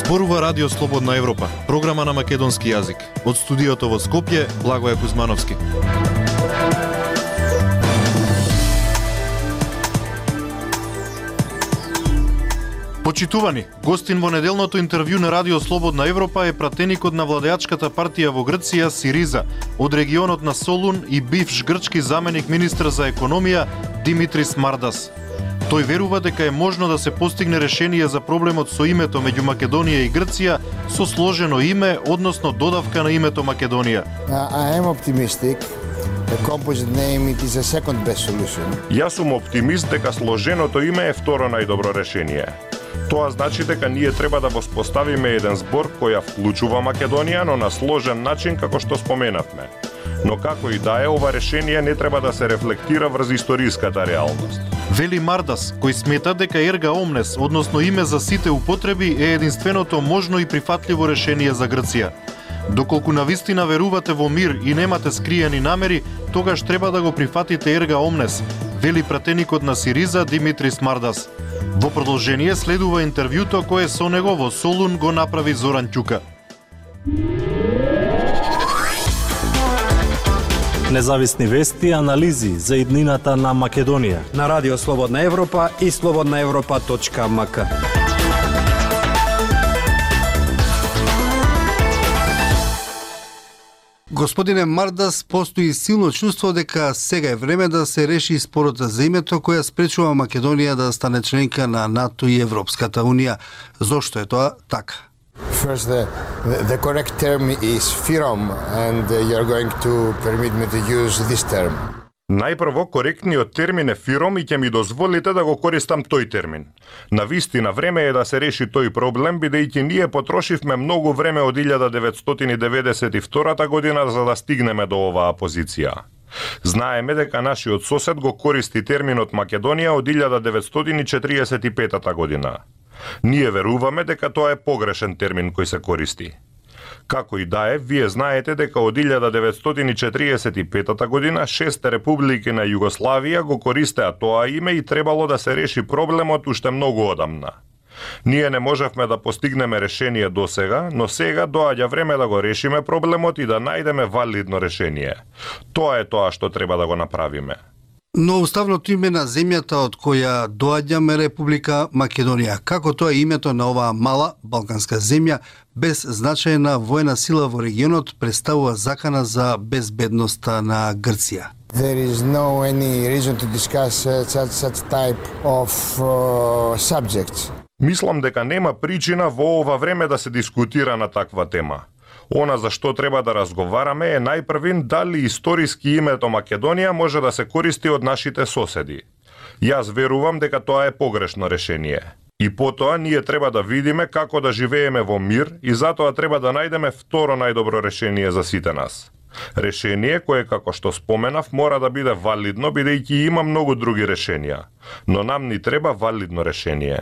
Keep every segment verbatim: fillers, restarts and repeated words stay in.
Зборува Радио Слободна Европа, програма на македонски јазик. Од студиото во Скопје, Благоје Кузмановски. Почитувани, гостин во неделното интервју на Радио Слободна Европа е пратеникот на владеачката партија во Грција Сириза, од регионот на Солун и бивш грчки заменик министр за економија Димитрис Мардас. Тој верува дека е можно да се постигне решение за проблемот со името меѓу Македонија и Грција со сложено име, односно додавка на името Македонија. I am optimistic. The composite name it is a second best solution. Јас сум оптимист дека сложеното име е второ најдобро решение. Тоа значи дека ние треба да воспоставиме еден збор кој ја вклучува Македонија, но на сложен начин како што споменавме. Но како и да е, ова решение не треба да се рефлектира врз историската реалност. Вели Мардас, кој смета дека ерга омнес, односно име за сите употреби, е единственото можно и прифатливо решение за Грција. Доколку навистина верувате во мир и немате скриени намери, тогаш треба да го прифатите ерга омнес, вели пратеникот на Сириза Димитрис Мардас. Во продолжение следува интервјуто кое со него во Солун го направи Зоран Ќука. Независни вести и анализи за иднината на Македонија на Радио Слободна Европа и слободна европа точка ем ка. Господине Мардас, постои силно чувство дека сега е време да се реши спорот за името која спречува Македонија да стане членка на НАТО и Европската Унија. Зошто е тоа така? First, the, the, the correct term is FYROM, and uh, you're going to permit me to use this term. Најпрво, коректниот термин е FYROM и ќе ми дозволите да го користам тој термин. Навистина време е да се реши тој проблем, бидејќи ние потрошивме многу време од илјада деветстотини деветдесет и втора година за да стигнеме до оваа позиција. Знаеме дека нашиот сосед го користи терминот Македонија од илјада деветстотини четиридесет и пета година. Ние веруваме дека тоа е погрешен термин кој се користи. Како и да е, вие знаете дека од илјада деветстотини четиридесет и пета година шесте републики на Југославија го користеа тоа име и требало да се реши проблемот уште многу одамна. Ние не можевме да постигнеме решение до сега, но сега доаѓа време да го решиме проблемот и да најдеме валидно решение. Тоа е тоа што треба да го направиме. Но уставното име на земјата од која доаѓаме Република Македонија, како тоа е името на оваа мала балканска земја без значајна воена сила во регионот, представува закана за безбедноста на Грција. There is no any reason to discuss uh, such, such type of uh, subjects. Мислам дека нема причина во ова време да се дискутира на таква тема. Она за што треба да разговараме е најпрвин дали историски името Македонија може да се користи од нашите соседи. Јас верувам дека тоа е погрешно решение. И потоа ние треба да видиме како да живееме во мир и затоа треба да најдеме второ најдобро решение за сите нас. Решение кое, како што споменав, мора да биде валидно, бидејќи има многу други решенија. Но нам ни треба валидно решение.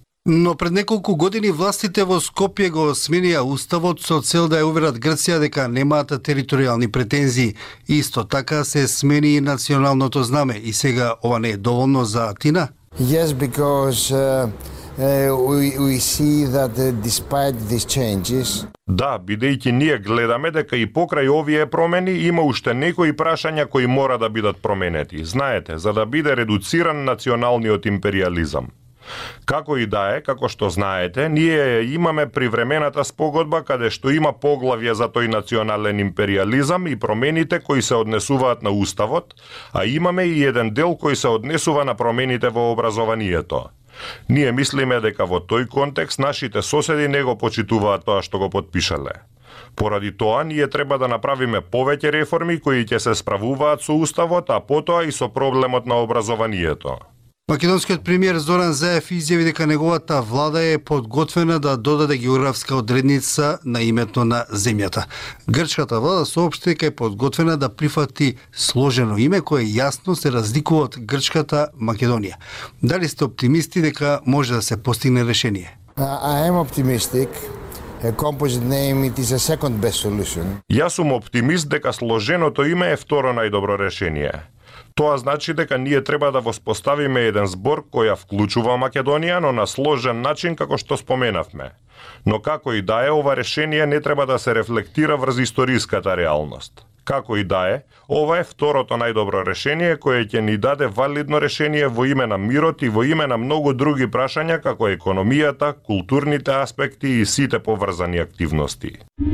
Но пред неколку години властите во Скопје го сменија уставот со цел да ја уверат Грција дека немаат територијални претензии. Исто така се смени и националното знаме и сега ова не е доволно за Атина? Yes, because uh, uh, we, we see that uh, despite these changes... Да, бидејќи ние гледаме дека и покрај овие промени има уште некои прашања кои мора да бидат променети. Знаете, за да биде редуциран националниот империализам. Како и да е, како што знаете, ние имаме привремената спогодба каде што има поглавје за тој национален империализам и промените кои се однесуваат на уставот, а имаме и еден дел кој се однесува на промените во образованието. Ние мислиме дека во тој контекст нашите соседи не го почитуваат тоа што го потпишале. Поради тоа ние треба да направиме повеќе реформи кои ќе се справуваат со уставот, а потоа и со проблемот на образованието. Македонскиот премиер Зоран Заев изјави дека неговата влада е подготвена да додаде географска одредница на името на земјата. Грчката влада соопшти дека е подготвена да прифати сложено име кое јасно се разликува од грчката Македонија. Дали сте оптимисти дека може да се постигне решение? I am optimistic. A composite name it is a second best solution. Јас сум оптимист дека сложеното име е второ најдобро решение. Тоа значи дека ние треба да воспоставиме еден збор кој ја вклучува Македонија, но на сложен начин како што споменавме. Но како и да е, ова решение не треба да се рефлектира врз историската реалност. Како и да е, ова е второто најдобро решение кое ќе ни даде валидно решение во име на мирот и во име на многу други прашања како економијата, културните аспекти и сите поврзани активности.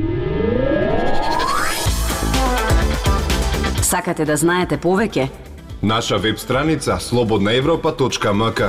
Сакате да знаете повеќе? Наша веб страница слободна европа точка ем ка.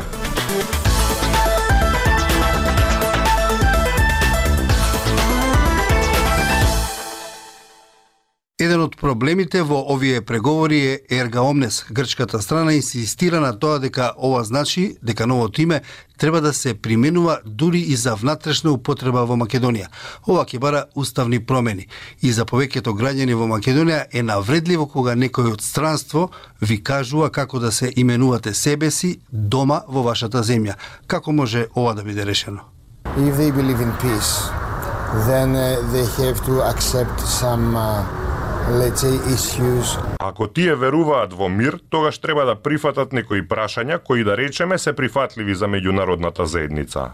Еден од проблемите во овие преговори е Ерга Омнес. Грчката страна инсистира на тоа дека ова значи дека новото име треба да се применува дури и за внатрешна употреба во Македонија. Ова ќе бара уставни промени. И за повеќето граѓани во Македонија е навредливо кога некој од странство ви кажува како да се именувате себе си дома во вашата земја. Како може ова да биде решено? If they believe in peace, then uh, they have to accept some uh, let's say issues. Ако тие веруваат во мир, тогаш треба да прифатат некои прашања кои да речеме се прифатливи за меѓународната заедница.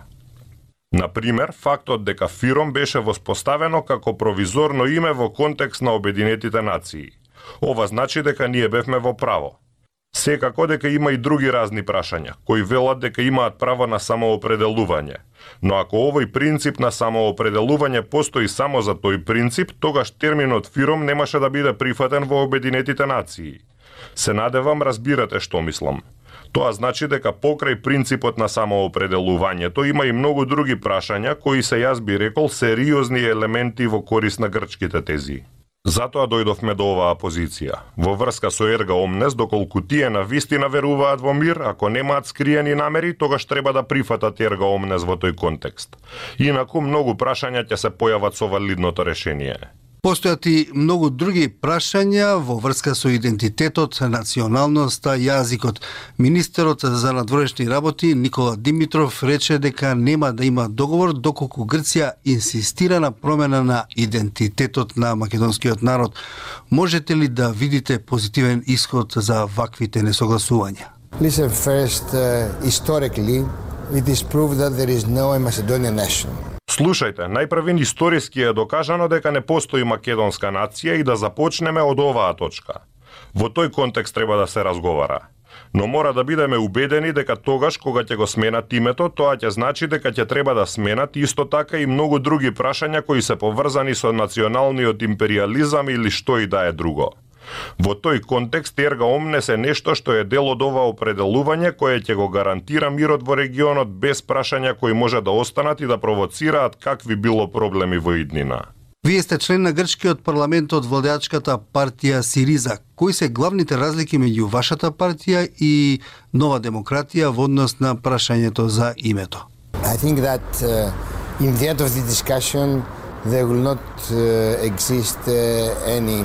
Например, фактот дека ФИРОМ беше воспоставено како провизорно име во контекст на Обединетите нации. Ова значи дека ние бевме во право. Секако дека има и други разни прашања, кои велат дека имаат право на самоопределување. Но ако овој принцип на самоопределување постои само за тој принцип, тогаш терминот ФИРОМ немаше да биде прифатен во Обединетите нации. Се надевам разбирате што мислам. Тоа значи дека покрај принципот на самоопределувањето има и многу други прашања кои се, јас би рекол, сериозни елементи во корис на грчките тези. Затоа дојдовме до оваа позиција. Во врска со Ерга Омнес, доколку тие на вистина веруваат во мир, ако немаат скриени намери, тогаш треба да прифатат Ерга Омнес во тој контекст. Инаку многу прашања ќе се појават со валидното решение. Постојат и многу други прашања во врска со идентитетот, националноста, јазикот. Министерот за надворешни работи Никола Димитров рече дека нема да има договор доколку Грција инсистира на промена на идентитетот на македонскиот народ. Можете ли да видите позитивен исход за ваквите несогласувања? Listen, first, uh, historically, it is proved that there is no Macedonian nation. Слушајте, најпрвен историски е докажано дека не постои македонска нација и да започнеме од оваа точка. Во тој контекст треба да се разговара. Но мора да бидеме убедени дека тогаш кога ќе го сменат името, тоа ќе значи дека ќе треба да сменат исто така и многу други прашања кои се поврзани со националниот империализам или што и да е друго. Во тој контекст Ерга Омнес е нешто што е дел од ова определување кое ќе го гарантира мирот во регионот без прашања кои може да останат и да провоцираат какви било проблеми во иднина. Вие сте член на грчкиот парламент од владеачката партија Сириза. Кои се главните разлики меѓу вашата партија и Нова демократија во однос на прашањето за името? I think that uh, in the end of the discussion there will not uh, exist uh, any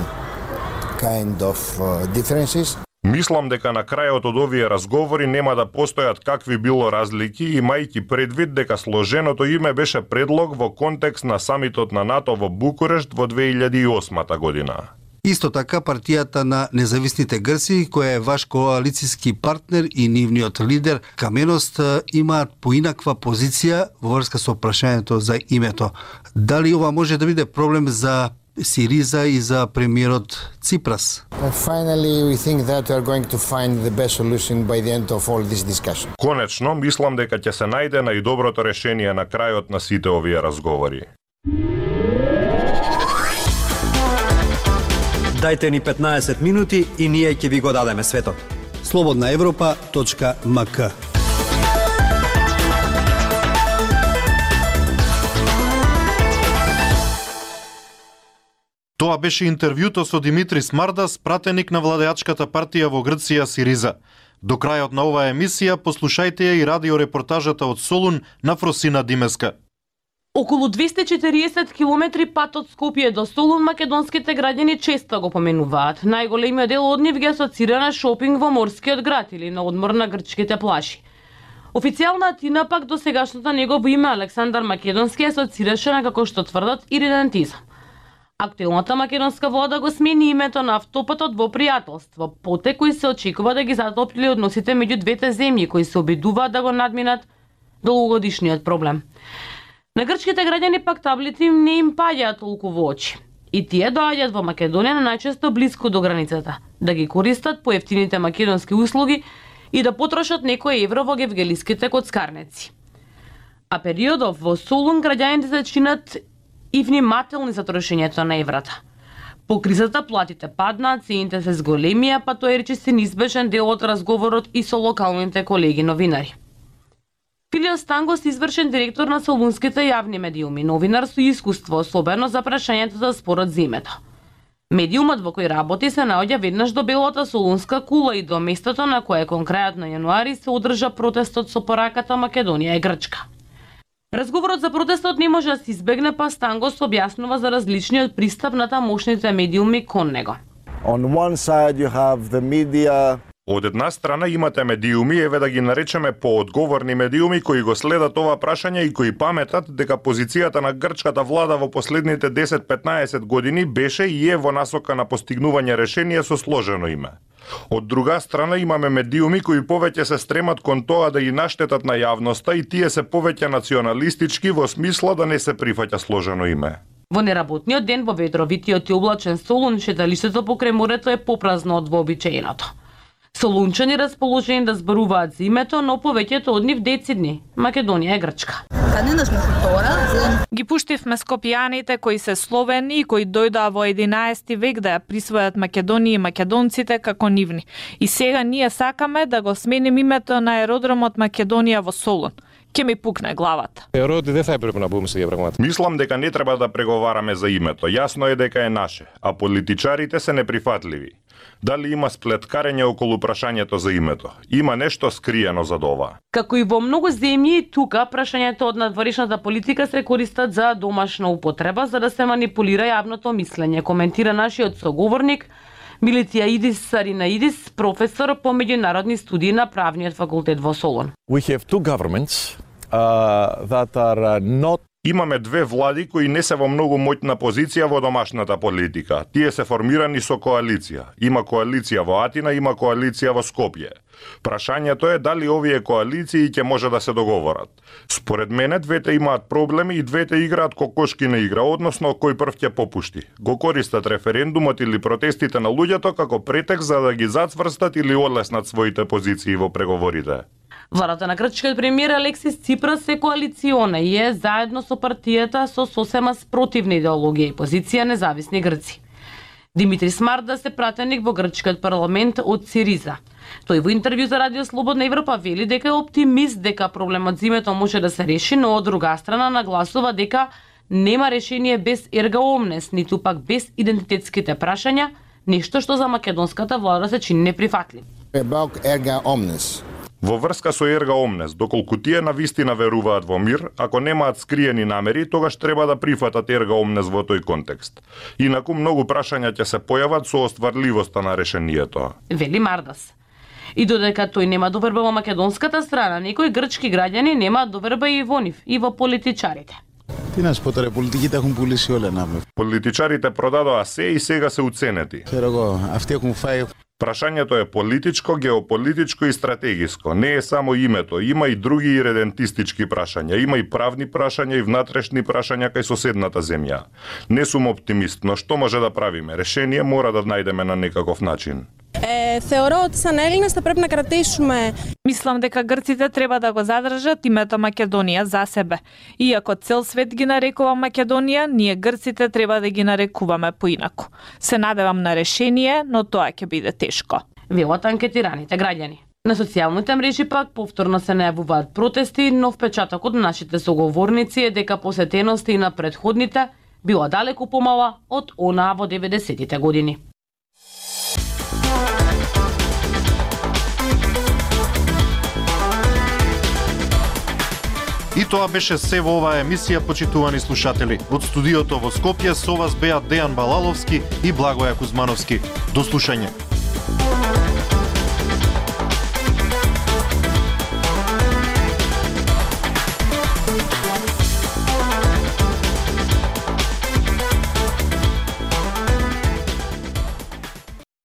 kind of uh, differences. Мислам дека на крајот од овие разговори нема да постојат какви било разлики, имајќи предвид дека сложеното име беше предлог во контекст на самитот на НАТО во Букурешт во две илјади и осма година. Исто така партијата на независните грци, која е ваш коалициски партнер и нивниот лидер Каменост, имаат поинаква позиција во врска со прашањето за името. Дали ова може да биде проблем за Сириза и за премиерот Ципрас? Finally, we think that we are going to find the best solution by the end of all this discussion. Конечно, мислам дека ќе се најде најдоброто решение на крајот на сите овие разговори. Дајте ни петнаесет минути и ние ќе ви го дадеме светот. слободна европа точка ем ка. Тоа беше интервјуто со Димитрис Мардас, пратеник на владеачката партија во Грција Сириза. До крајот на оваа емисија послушајте ја и радиорепортажата од Солун на Фросина Димеска. Околу двесте и четириесет километри пат од Скопје до Солун македонските граѓани често го поменуваат. Најголемиот дел од нив ги асоцира на шопинг во морскиот град или на одмор на грчките плажи. Официјална Атина пак до сегашното негово име Александар Македонски асоцираше на, како што тврдат, иридентизам. Актуелната македонска влада го смени името на автопатот во пријателство, потек кој се очекува да ги затопли односите меѓу двете земји кои се обидуваат да го надминат долгогодишниот проблем. На грчките граѓани пак таблите им не им паѓаат толку во очи. И тие доаѓаат во Македонија на најчесто блиску до границата, да ги користат поевтините македонски услуги и да потрошат некој евро во гевгелиските коцкарници. А периодов во Солун граѓаните се чинат и внимателни за трошењето на еврата. По кризата платите паднаат, цените се зголемија, па тоа рече се неизбежен дел од разговорот и со локалните колеги новинари. Филио Стангос, извршен директор на солунските јавни медиуми, новинар со искуство, особено за прашањето за спорот за името. Медиумот во кој работи се наоѓа веднаш до белата солунска кула и до местото на кое кон крајот на јануари се одржа протестот со пораката Македонија и Грчка. Разговорот за протестот не може да се избегне, па Стангос објаснува за различниот пристап на тамошните медиуми кон него. On one side you have the media. Од една страна имате медиуми, еве да ги наречеме поодговорни медиуми, кои го следат ова прашање и кои паметат дека позицијата на грчката влада во последните десет-петнаесет години беше и е во насока на постигнување решение со сложено име. Од друга страна имаме медиуми кои повеќе се стремат кон тоа да ги наштетат на јавноста и тие се повеќе националистички во смисла да не се прифаќа сложено име. Во неработниот ден во ветровитиот и облачен Солун, шеталиштето покрај морето е попразно од вообичаеното. Солунчани расположени да зборуваат за името, но повеќето од нив децидни – Македонија и Грчка. Ги пуштивме скопјаните кои се словени и кои дојдоа во единаесети век да ја присвојат Македонија и македонците како нивни. И сега ние сакаме да го сменим името на аеродромот Македонија во Солун. Ке ми пукне главата. Мислам дека не треба да преговараме за името. Јасно е дека е наше, а политичарите се неприфатливи. Дали има сплеткарење околу прашањето за името? Има нешто скриено за ова. Како и во многу земји, тука прашањето од надворешната политика се користат за домашна употреба за да се манипулира јавното мислење, коментира нашиот соговорник Милитиаидис Саринаидис, професор по меѓународни студии на правниот факултет во Солун. We have two governments uh, that are not Имаме две влади кои не се во многу моќна позиција во домашната политика. Тие се формирани со коалиција. Има коалиција во Атина, има коалиција во Скопје. Прашањето е дали овие коалиции ќе може да се договорат. Според мене, двете имаат проблеми и двете играат кокошки на игра, односно кој прв ќе попушти. Го користат референдумот или протестите на луѓето како претекст за да ги зацврстат или олеснат своите позиции во преговорите. Владата на грчкиот премиер Алексис Ципрас е коалициона и е заедно со партијата со сосема спротивна идеологија и позиција независни грци. Димитрис Мардас е пратеник во грчкиот парламент од Сириза. Тој во интервју за Радио Слободна Европа вели дека е оптимист дека проблемот за името може да се реши, но од друга страна нагласува дека нема решение без ерга омнес, ниту пак без идентитетските прашања, нешто што за македонската влада се чини неприфатливо. Ерга омнес. Во врска со ерга омнес, доколку тие навистина веруваат во мир, ако немаат скриени намери, тогаш треба да прифатат ерга омнес во тој контекст. Инаку многу прашања ќе се појават со остварливоста на решението. Вели Мардас. И додека тој нема доверба во македонската страна, некои грчки граѓани немаат доверба и во нив, и во политичарите. Τι να σου πω τώρα, οι πολιτικοί τα έχουν πουλήσει όλα να με. Политичарите продадоа се и сега се уценети. Ξέρω εγώ, αυτοί έχουν φάει. Прашањето е политичко, геополитичко и стратегиско. Не е само името, има и други иредентистички прашања, има и правни прашања и внатрешни прашања кај соседната земја. Не сум оптимист, но што може да правиме? Решение мора да најдеме на некаков начин. Ε, θεωρώ ότι σαν Έλληνες θα πρέπει να κρατήσουμε. Мислам дека грците треба да го задржат името Македонија за себе. Иако цел свет ги нарекува Македонија, ние грците треба да ги нарекуваме поинаку. Се надевам на решение, но тоа ќе биде тешко. Велат анкетираните граѓани. На социјалните мрежи пак повторно се најавуваат протести, но впечатокот на нашите соговорници е дека посетеноста и на претходните била далеку помала од онаа во деветдесетите години. И тоа беше се во оваа емисија, почитувани слушатели. Од студиото во Скопје со вас беа Дејан Балаловски и Благоја Кузмановски. До слушање.